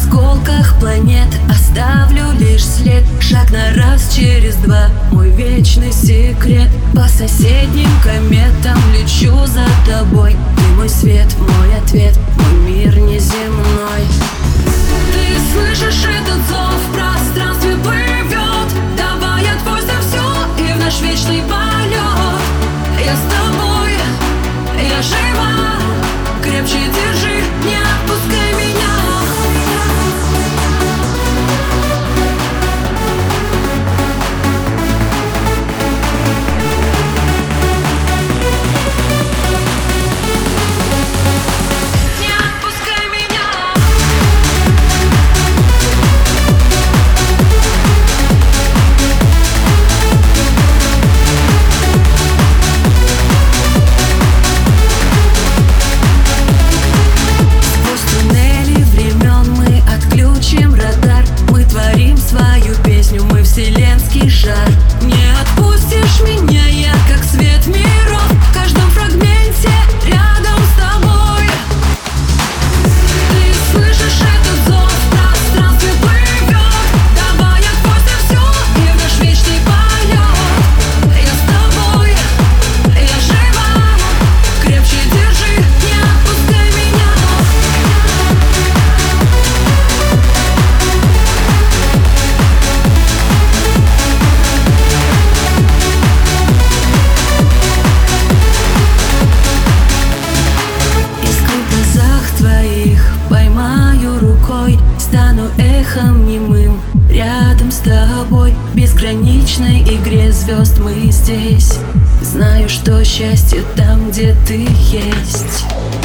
осколках планет оставлю лишь след. Шаг на раз, через два, мой вечный секрет. По соседним кометам лечу за тобой. Ты мой свет, мой ответ, мой мир неземной. Ты слышишь этот зов, в пространстве плывет. Давай отпустим все и в наш вечный полет. Я с тобой, я жива. Крепче держи, не отпускай меня. Свою песню, мы вселенский шар. Не отпустишь меня, я как свет миров. В каждом фрагменте рядом с тобой. Ты слышишь этот зов, в пространстве плывет. Давай отпустим все и в наш вечный полет. Я с тобой, я жива. Крепче держи, не отпускай меня. Поймаю рукой, стану эхом немым рядом с тобой. В безграничной игре звезд мы здесь. Знаю, что счастье там, где ты есть.